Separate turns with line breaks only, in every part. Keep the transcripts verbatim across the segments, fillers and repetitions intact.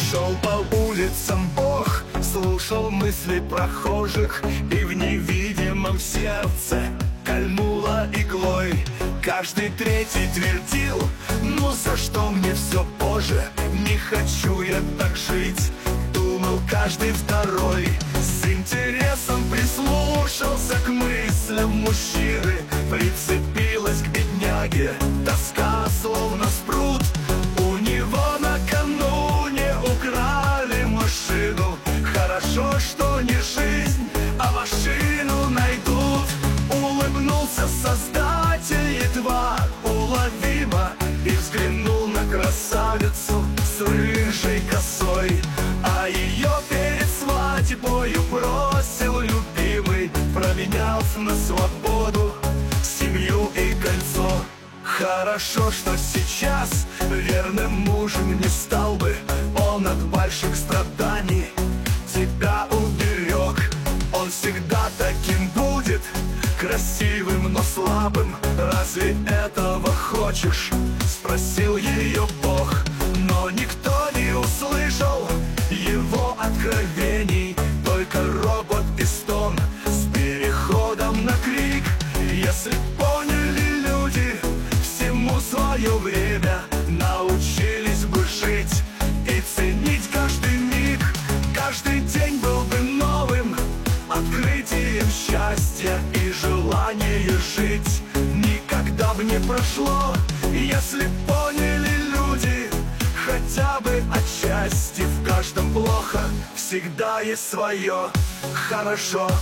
Шел по улицам Бог, слушал мысли прохожих, и в невидимом сердце кольнуло иглой. Каждый третий твердил: ну за что мне все, Боже, не хочу я так жить. Думал каждый второй, с интересом прислушался к мыслям мужчины. Прицепилась к бедняге тоска, словно спрут. У него накануне украли машину. Хорошо, что не жизнь, а машину найдут. Улыбнулся Создатель едва уловимо и взглянул на красавицу с рыжей косой. А ее перед свадьбою бросил любимый, променяв на свободу семью и кольцо. Хорошо, что сейчас верным мужем не стал бы. Он от больших страданий тебя уберег. Он всегда таким будет, красивым, но слабым. Разве этого хочешь? Спросил ее Бог. Но никто не услышал его откровений, только робот-пистон с переходом на крик. Если поняли люди всему свое время, научились бы жить и ценить каждый миг. Каждый день был бы новым открытием счастья и желание жить. Никогда бы не прошло, если поняли люди хотя бы отчасти. В каждом плохо всегда есть свое хорошо.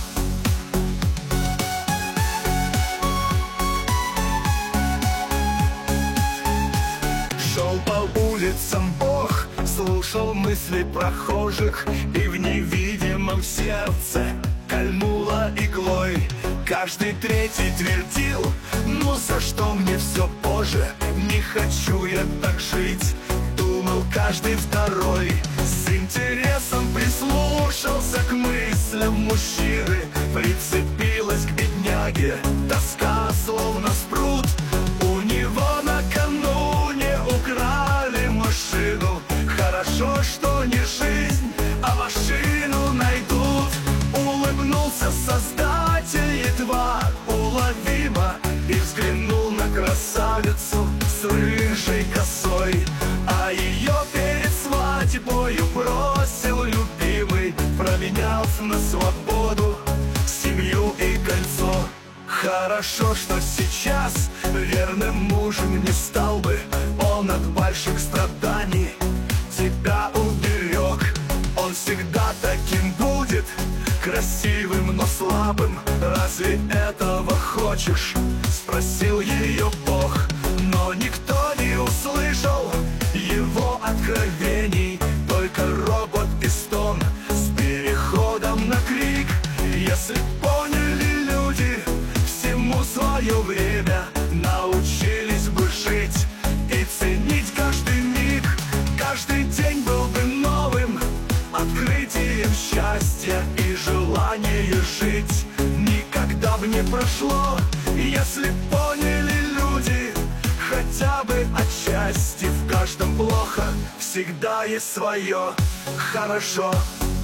Шел по улицам Бог, слушал мысли прохожих, и в невидимом сердце кольнуло иглой. Каждый третий твердил: ну за что мне все, Боже, не хочу я так жить. Думал каждый второй, с интересом прислушался к мыслям мужчины. Прицепилась к бедняге тоска, словно спрут. У него накануне украли машину. Хорошо, что не жизнь, а машину найдут. Улыбнулся Создатель едва уловимо и взглянул на красавицу с рыжей косой. А ее перед свадьбою бросил любимый, променяв на свободу семью и кольцо. Хорошо, что сейчас верным мужем не стал бы. Он от больших страданий тебя уберег. Он всегда таким будет, красивым, но слабым. Разве этого хочешь? Спросил ее Бог. Но никто не услышал его откровений, только робот-пистон с переходом на крик. Если поняли люди всему свое время, научились бы жить и ценить каждый миг. Каждый день был бы новым открытием счастья и желание жить. Никогда бы не прошло, если поняли люди хотя бы отчасти. В каждом плохо всегда есть свое хорошо.